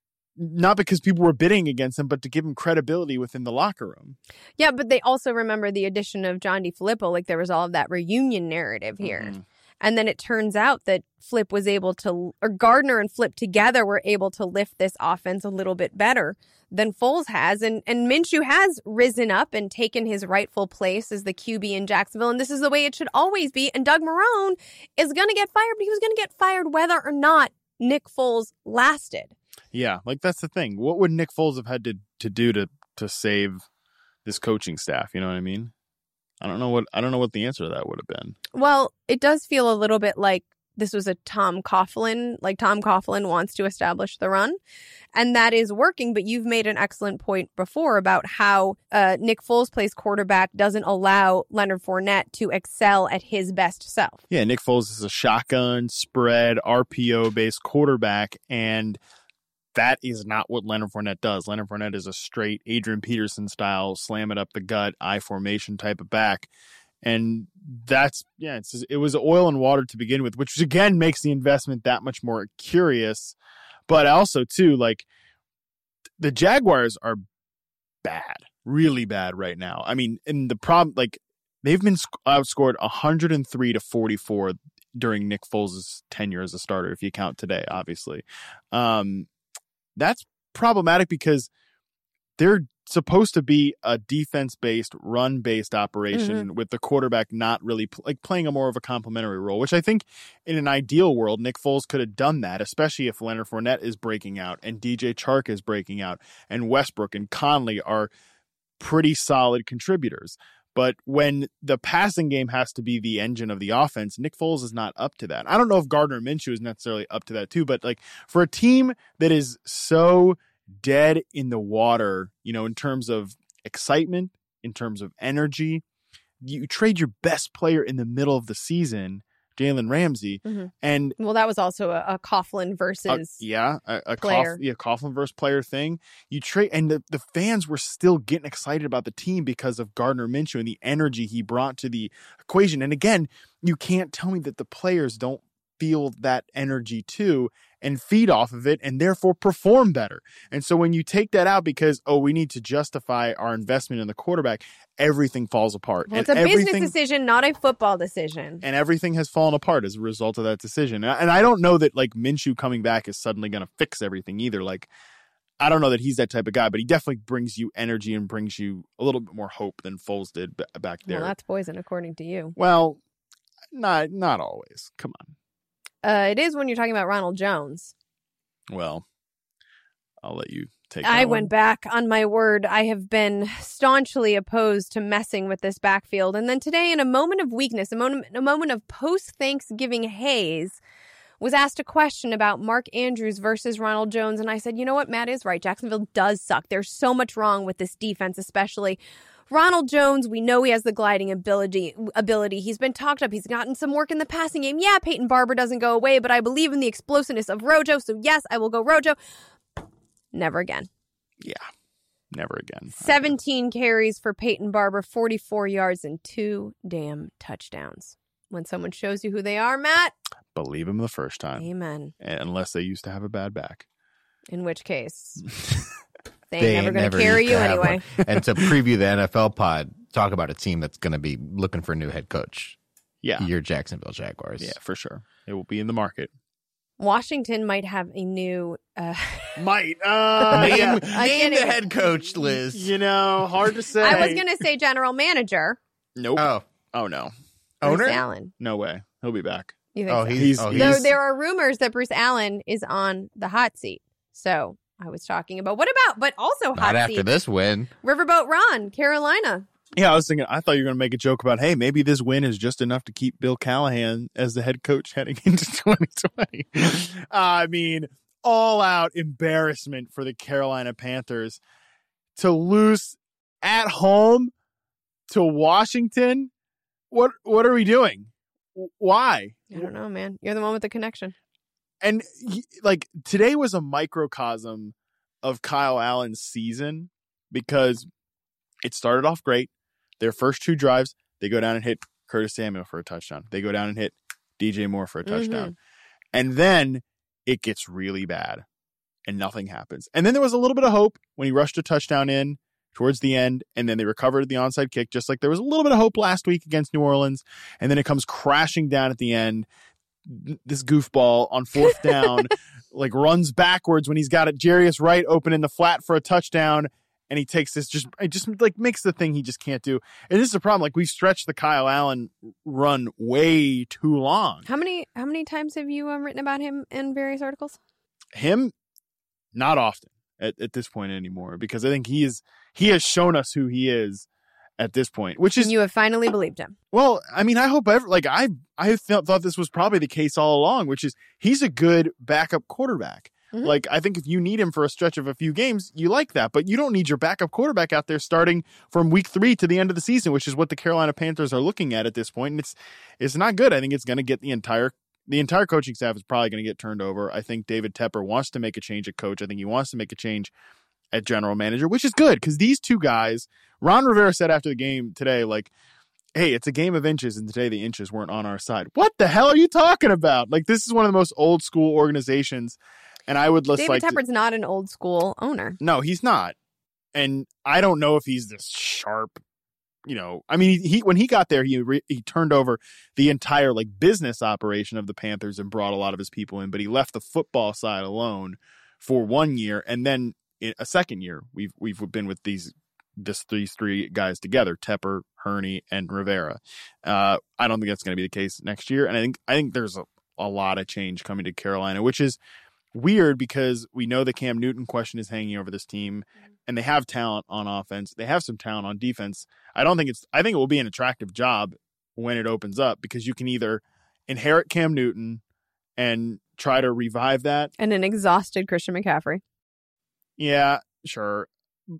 not because people were bidding against him, but to give him credibility within the locker room. Yeah, but they also remember the addition of John DeFilippo. Like there was all of that reunion narrative here. Mm-hmm. And then it turns out that Flip was able to, or Gardner and Flip together were able to lift this offense a little bit better than Foles has. And, and Minshew has risen up and taken his rightful place as the Q B in Jacksonville. And this is the way it should always be. And Doug Marrone is going to get fired, but he was going to get fired whether or not Nick Foles lasted. Yeah, like that's the thing. What would Nick Foles have had to, to do to, to save this coaching staff? You know what I mean? I don't know what I don't know what the answer to that would have been. Well, it does feel a little bit like this was a Tom Coughlin, like Tom Coughlin wants to establish the run, and that is working. But you've made an excellent point before about how uh, Nick Foles plays quarterback doesn't allow Leonard Fournette to excel at his best self. Yeah, Nick Foles is a shotgun, spread, R P O-based quarterback, and that is not what Leonard Fournette does. Leonard Fournette is a straight Adrian Peterson style, slam it up the gut, I formation type of back. And that's, yeah, it's, it was oil and water to begin with, which again makes the investment that much more curious. But also, too, like the Jaguars are bad, really bad right now. I mean, and the problem, like they've been outscored one hundred three to forty-four during Nick Foles' tenure as a starter, if you count today, obviously. Um, That's problematic because they're supposed to be a defense-based, run-based operation mm-hmm. with the quarterback not really pl- like playing a more of a complementary role, which I think in an ideal world, Nick Foles could have done that, especially if Leonard Fournette is breaking out and D J Chark is breaking out and Westbrook and Conley are pretty solid contributors. But when the passing game has to be the engine of the offense, Nick Foles is not up to that. I don't know if Gardner Minshew is necessarily up to that too, but like for a team that is so dead in the water, you know, in terms of excitement, in terms of energy, you trade your best player in the middle of the season, Jalen Ramsey, mm-hmm. and well, that was also a, a Coughlin versus uh, yeah, a, a player, Cough, yeah, Coughlin versus player thing. You trade, and the, the fans were still getting excited about the team because of Gardner Minshew and the energy he brought to the equation. And again, you can't tell me that the players don't feel that energy too and feed off of it and therefore perform better. And so when you take that out because, oh, we need to justify our investment in the quarterback, everything falls apart. Well, and it's a everything, business decision, not a football decision. And everything has fallen apart as a result of that decision. And I, and I don't know that like Minshew coming back is suddenly going to fix everything either. Like, I don't know that he's that type of guy, but he definitely brings you energy and brings you a little bit more hope than Foles did b- back there. Well, that's poison, according to you. Well, not not always. Come on. Uh, it is when you're talking about Ronald Jones. Well, I'll let you take I that went one. back on my word. I have been staunchly opposed to messing with this backfield. And then today, in a moment of weakness, a moment, a moment of post-Thanksgiving haze, was asked a question about Mark Andrews versus Ronald Jones. And I said, you know what? Matt is right. Jacksonville does suck. There's so much wrong with this defense, especially Ronald Jones. We know he has the gliding ability. Ability. He's been talked up. He's gotten some work in the passing game. Yeah, Peyton Barber doesn't go away, but I believe in the explosiveness of Rojo. So yes, I will go Rojo. Never again. Yeah, never again. seventeen carries for Peyton Barber, forty-four yards and two damn touchdowns. When someone shows you who they are, Matt, Believe him the first time. Amen. Unless they used to have a bad back. In which case, they, They ain't never going never to carry used you to have anyway. one. And to preview the N F L pod, talk about a team that's going to be looking for a new head coach. Yeah. Your Jacksonville Jaguars. Yeah, for sure. It will be in the market. Washington might have a new. Uh, Might. Uh, Name, yeah. I name can't the even- head coach, Liz. You know, hard to say. I was going to say general manager. Nope. Oh, Oh, no. owner? Bruce Allen. No way. He'll be back. You think Oh, so? he's, He's- oh, Though he's there are rumors that Bruce Allen is on the hot seat. So I was talking about what about, but also hot not after seat. this win. Riverboat Ron, Carolina. Yeah, I was thinking, I thought you were going to make a joke about, hey, maybe this win is just enough to keep Bill Callahan as the head coach heading into twenty twenty. I mean, all out embarrassment for the Carolina Panthers to lose at home to Washington. What what are we doing? Why? I don't know, man. You're the one with the connection. And he, like today was a microcosm of Kyle Allen's season because it started off great. Their first two drives, they go down and hit Curtis Samuel for a touchdown. They go down and hit D J Moore for a touchdown. Mm-hmm. And then it gets really bad and nothing happens. And then there was a little bit of hope when he rushed a touchdown in towards the end, and then they recovered the onside kick, just like there was a little bit of hope last week against New Orleans. And then it comes crashing down at the end. This goofball on fourth down, like runs backwards when he's got it. Jarius Wright open in the flat for a touchdown. And he takes this, just it just like makes the thing he just can't do. And this is a problem. Like we've stretched the Kyle Allen run way too long. How many how many times have you um, written about him in various articles? Him, not often at, at this point anymore, because I think he is he has shown us who he is at this point, which is And you have finally believed him. well. I mean, I hope ever like I I felt, thought this was probably the case all along, which is he's a good backup quarterback. Mm-hmm. Like, I think if you need him for a stretch of a few games, you like that. But you don't need your backup quarterback out there starting from week three to the end of the season, which is what the Carolina Panthers are looking at at this point. And it's it's not good. I think it's going to get the entire the entire coaching staff is probably going to get turned over. I think David Tepper wants to make a change at coach. I think he wants to make a change at general manager, which is good because these two guys, Ron Rivera said after the game today, like, hey, it's a game of inches, and today the inches weren't on our side. What the hell are you talking about? Like, this is one of the most old school organizations. And I would just David like Tepper's to, not an old school owner. no, he's not. And I don't know if he's this sharp, you know, I mean, he, he when he got there, he re, he turned over the entire like business operation of the Panthers and brought a lot of his people in, but he left the football side alone for one year. And then in a second year, we've, we've been with these, this, these three guys together, Tepper, Hurney, and Rivera. Uh, I don't think that's going to be the case next year. And I think, I think there's a, a lot of change coming to Carolina, which is weird because we know the Cam Newton question is hanging over this team, and they have talent on offense. They have some talent on defense. I don't think it's, I think it will be an attractive job when it opens up because you can either inherit Cam Newton and try to revive that. And an exhausted Christian McCaffrey. Yeah, sure.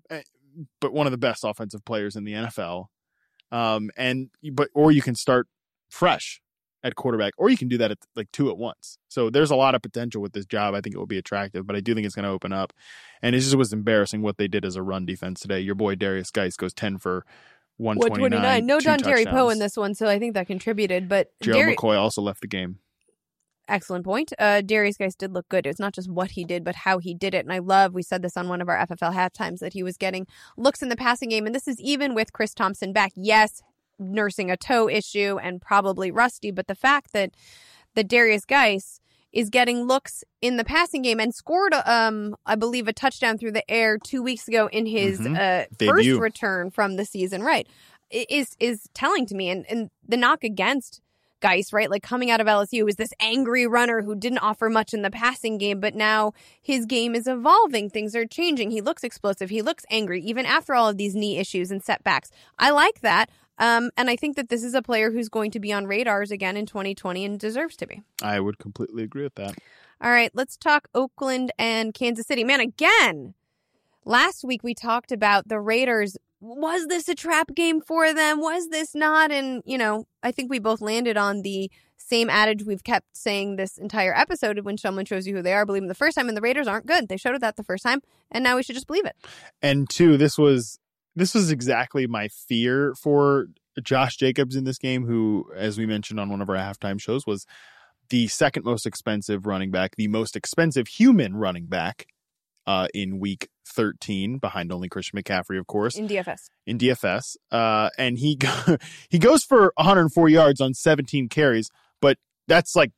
But one of the best offensive players in the N F L. Um, and, but, or you can start fresh at quarterback, or you can do that at like two at once. So there's a lot of potential with this job. I think it will be attractive, but I do think it's going to open up. And it just was embarrassing what they did as a run defense today. Your boy Darius Geis goes ten for one twenty-nine. No two John Terry Poe touchdowns. in this one, so I think that contributed. But Gerald Dar- McCoy also left the game. excellent point. Uh, Darius Geis did look good. It's not just what he did, but how he did it. And I love, we said this on one of our F F L halftimes, that he was getting looks in the passing game. And this is even with Chris Thompson back. Yes, nursing a toe issue and probably rusty. But the fact that, that Darius Geis is getting looks in the passing game and scored, um, I believe, a touchdown through the air two weeks ago in his mm-hmm. uh, first return from the season, right, is is telling to me. And, and the knock against Geis, right, like coming out of L S U, is this angry runner who didn't offer much in the passing game, but now his game is evolving. Things are changing. He looks explosive. He looks angry, even after all of these knee issues and setbacks. I like that. Um, and I think that this is a player who's going to be on radars again in twenty twenty and deserves to be. I would completely agree with that. All right, let's talk Oakland and Kansas City. Man, again, last week we talked about the Raiders. Was this a trap game for them? Was this not? And, you know, I think we both landed on the same adage we've kept saying this entire episode: when someone shows you who they are, believe them the first time. And the Raiders aren't good. They showed it that the first time, and now we should just believe it. And two, this was... This was exactly my fear for Josh Jacobs in this game, who, as we mentioned on one of our halftime shows, was the second most expensive running back, the most expensive human running back uh, in week thirteen, behind only Christian McCaffrey, of course. In D F S. In D F S. Uh, and he, go- he goes for one hundred four yards on seventeen carries, but that's like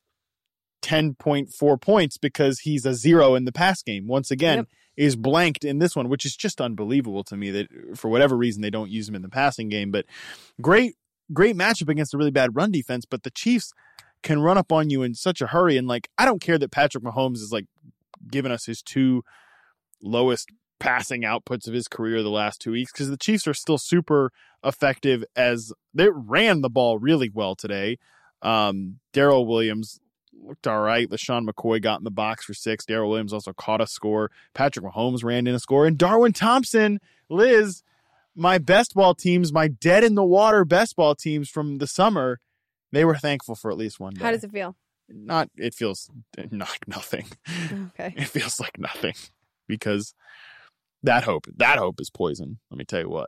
ten point four points because he's a zero in the pass game. Once again, yep. Is blanked in this one, which is just unbelievable to me that for whatever reason they don't use him in the passing game. But great, great matchup against a really bad run defense. But the Chiefs can run up on you in such a hurry. And like, I don't care that Patrick Mahomes is like giving us his two lowest passing outputs of his career the last two weeks, because the Chiefs are still super effective as they ran the ball really well today. Um, Darrell Williams looked all right. LaShawn McCoy got in the box for six. Darrell Williams also caught a score. Patrick Mahomes ran in a score. And Darwin Thompson, Liz, my best ball teams, my dead-in-the-water best ball teams from the summer, they were thankful for at least one day. How does it feel? Not, it feels not nothing. Okay. It feels like nothing because that hope, that hope is poison. Let me tell you what.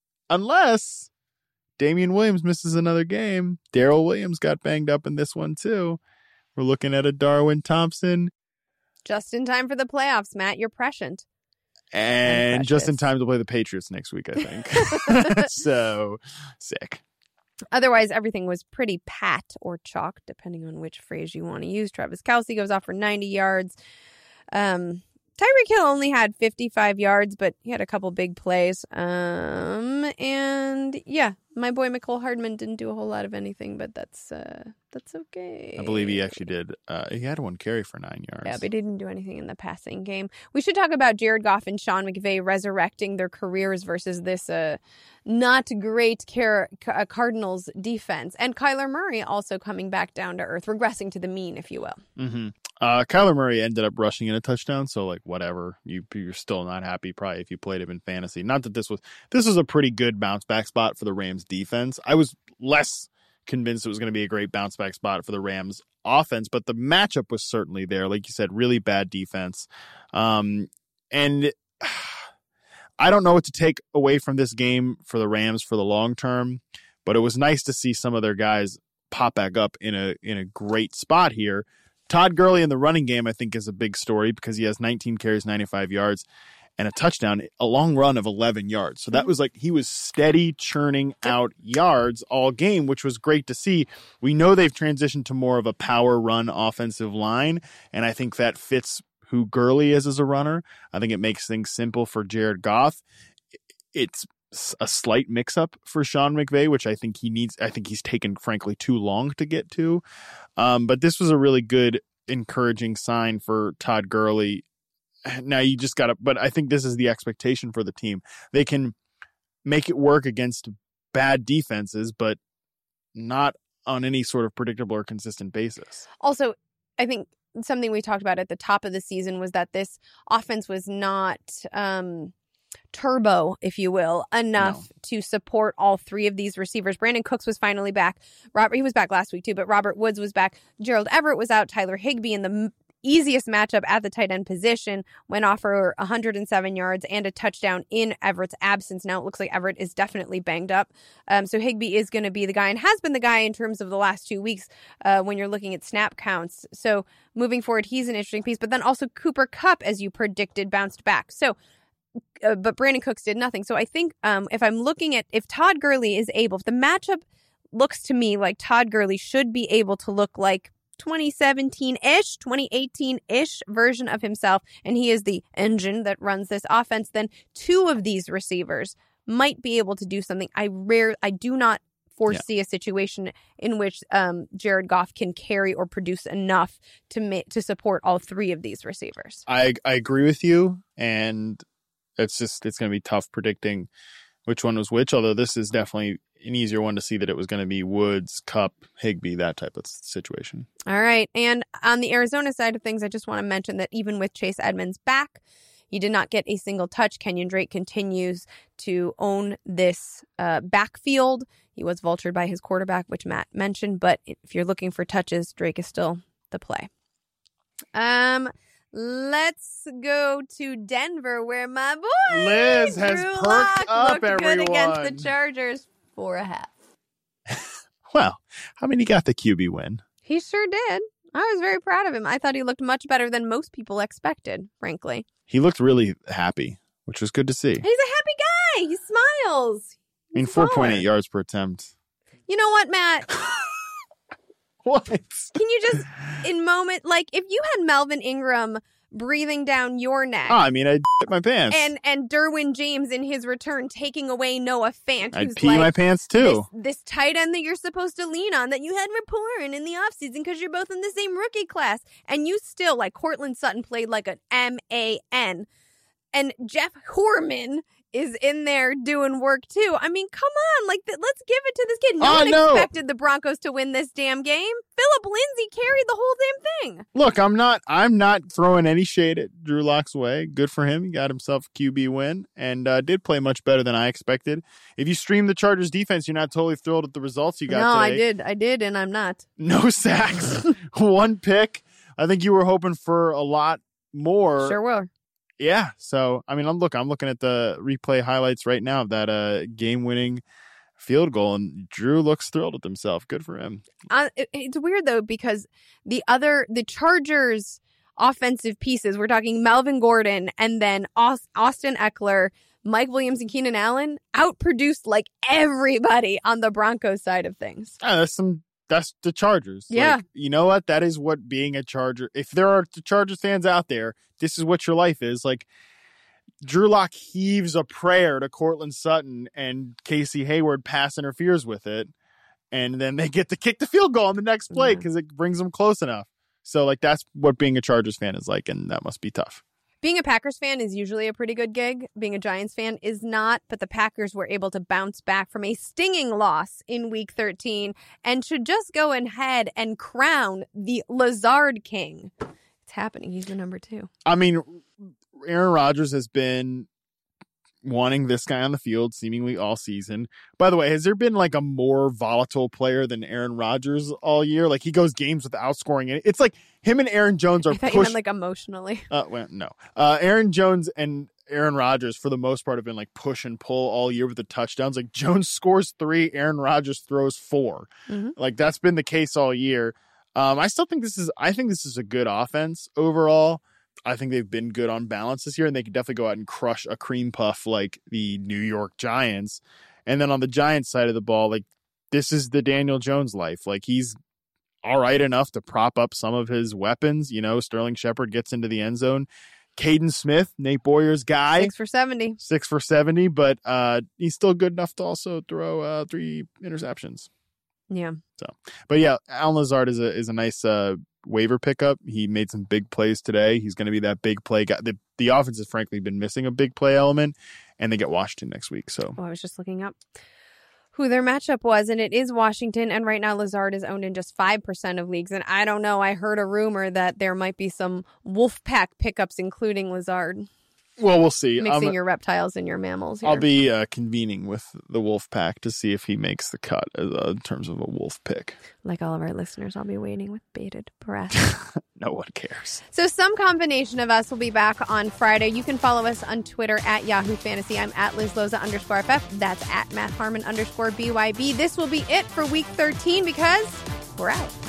Unless Damian Williams misses another game. Darrell Williams got banged up in this one too. We're looking at a Darwin Thompson. Just in time for the playoffs, Matt. You're prescient. And, and just in time to play the Patriots next week, I think. So, sick. Otherwise, everything was pretty pat or chalk, depending on which phrase you want to use. Travis Kelce goes off for ninety yards. Um, Tyreek Hill only had fifty-five yards, but he had a couple big plays. Um, and yeah, my boy Mecole Hardman didn't do a whole lot of anything, but that's uh, that's okay. I believe he actually did. Uh, he had one carry for nine yards. Yeah, but he didn't do anything in the passing game. We should talk about Jared Goff and Sean McVay resurrecting their careers versus this uh, not great Car- uh, Cardinals defense. And Kyler Murray also coming back down to earth, regressing to the mean, if you will. Mm-hmm. Uh, Kyler Murray ended up rushing in a touchdown, so like whatever. You you're still not happy probably if you played him in fantasy. Not that this was this was a pretty good bounce back spot for the Rams defense. I was less convinced it was going to be a great bounce back spot for the Rams offense, but the matchup was certainly there. Like you said, really bad defense. Um, and I don't know what to take away from this game for the Rams for the long term, but it was nice to see some of their guys pop back up in a in a great spot here. Todd Gurley in the running game, I think, is a big story because he has nineteen carries, ninety-five yards, and a touchdown, a long run of eleven yards. So that was like he was steady churning out yards all game, which was great to see. We know they've transitioned to more of a power run offensive line, and I think that fits who Gurley is as a runner. I think it makes things simple for Jared Goff. It's a slight mix-up for Sean McVay, which I think he needs. I think he's taken, frankly, too long to get to. Um, but this was a really good, encouraging sign for Todd Gurley. Now you just got to, but I think this is the expectation for the team. They can make it work against bad defenses, but not on any sort of predictable or consistent basis. Also, I think something we talked about at the top of the season was that this offense was not um, turbo, if you will, enough no. to support all three of these receivers. Brandon Cooks was finally back. Robert, he was back last week too, but Robert Woods was back. Gerald Everett was out. Tyler Higbee in the easiest matchup at the tight end position, went off for one hundred seven yards and a touchdown in Everett's absence. Now it looks like Everett is definitely banged up. Um, so Higbee is going to be the guy and has been the guy in terms of the last two weeks uh, when you're looking at snap counts. So moving forward, he's an interesting piece. But then also Cooper Kupp, as you predicted, bounced back. So, uh, but Brandon Cooks did nothing. So I think um, if I'm looking at, if Todd Gurley is able, if the matchup looks to me like Todd Gurley should be able to look like twenty seventeen-ish, twenty eighteen-ish version of himself, and he is the engine that runs this offense, then two of these receivers might be able to do something. I rare, I do not foresee yeah. a situation in which um, Jared Goff can carry or produce enough to ma- to support all three of these receivers. I I agree with you, and it's just it's going to be tough predicting which one was which, although this is definitely an easier one to see that it was going to be Woods, Kupp, Higbee, that type of situation. All right. And on the Arizona side of things, I just want to mention that even with Chase Edmonds back, he did not get a single touch. Kenyon Drake continues to own this uh, backfield. He was vultured by his quarterback, which Matt mentioned, but if you're looking for touches, Drake is still the play. Um, let's go to Denver, where my boy Liz has Drew perked Lock up, looked everyone. good against the Chargers. Four a half. Well, I mean, he got the Q B win. He sure did. I was very proud of him. I thought he looked much better than most people expected, frankly. He looked really happy, which was good to see. He's a happy guy. He smiles. I mean, four point eight yards per attempt. You know what, Matt? What? Can you just, in moment, like, if you had Melvin Ingram breathing down your neck. Oh, I mean, I'd shit my pants. And and Derwin James in his return taking away Noah Fant. I'd who's pee like, my pants too. This, this tight end that you're supposed to lean on that you had rapport in the offseason because you're both in the same rookie class. And you still, like, Cortland Sutton played like an M A N. And Jeff Horman is in there doing work too. I mean, come on, like th- let's give it to this kid. No oh, one no. expected the Broncos to win this damn game. Phillip Lindsay carried the whole damn thing. Look, I'm not I'm not throwing any shade at Drew Lock's way. Good for him. He got himself a Q B win and uh, did play much better than I expected. If you stream the Chargers defense, you're not totally thrilled at the results you got no, today. I did. I did, and I'm not. No sacks. One pick. I think you were hoping for a lot more. Sure were. Yeah, so, I mean, I'm look, I'm looking at the replay highlights right now of that uh, game-winning field goal, and Drew looks thrilled with himself. Good for him. Uh, it, it's weird, though, because the other, the Chargers offensive pieces, we're talking Melvin Gordon and then Aus- Austin Eckler, Mike Williams, and Keenan Allen outproduced, like, everybody on the Broncos side of things. Ah, that's some... That's the Chargers. Yeah. Like, you know what? That is what being a Charger. If there are the Chargers fans out there, this is what your life is. Like, Drew Lock heaves a prayer to Cortland Sutton, and Casey Hayward pass interferes with it, and then they get to kick the field goal on the next play because yeah. it brings them close enough. So, like, that's what being a Chargers fan is like, and that must be tough. Being a Packers fan is usually a pretty good gig. Being a Giants fan is not, but the Packers were able to bounce back from a stinging loss in week thirteen and should just go ahead and crown the Lazard King. It's happening. He's the number two. I mean, Aaron Rodgers has been wanting this guy on the field seemingly all season. By the way, has there been like a more volatile player than Aaron Rodgers all year? Like he goes games without scoring it. It's like him and Aaron Jones are I thought push- you meant like emotionally. Uh, well, no. Uh, Aaron Jones and Aaron Rodgers, for the most part, have been like push and pull all year with the touchdowns. Like Jones scores three, Aaron Rodgers throws four. Mm-hmm. Like that's been the case all year. Um, I still think this is. I think this is a good offense overall. I think they've been good on balance this year, and they can definitely go out and crush a cream puff like the New York Giants. And then on the Giants side of the ball, like this is the Daniel Jones life. Like he's all right enough to prop up some of his weapons. You know, Sterling Shepard gets into the end zone. Caden Smith, Nate Boyer's guy. Six for seventy. Six for seventy, but uh, he's still good enough to also throw uh, three interceptions. Yeah. So, but yeah, Allen Lazard is a is a nice uh, waiver pickup. He made some big plays today. He's going to be that big play guy. The, the offense has frankly been missing a big play element, and they get Washington next week. So, oh, I was just looking up who their matchup was, and it is Washington. And right now, Lazard is owned in just five percent of leagues. And I don't know. I heard a rumor that there might be some Wolfpack pickups, including Lazard. Well, we'll see. Mixing Um, your reptiles and your mammals here. I'll be uh, convening with the wolf pack to see if he makes the cut uh, in terms of a wolf pick. Like all of our listeners, I'll be waiting with bated breath. No one cares. So some combination of us will be back on Friday. You can follow us on Twitter at Yahoo Fantasy. I'm at Liz Loza underscore F F. That's at Matt Harmon underscore B Y B. This will be it for week thirteen because we're out.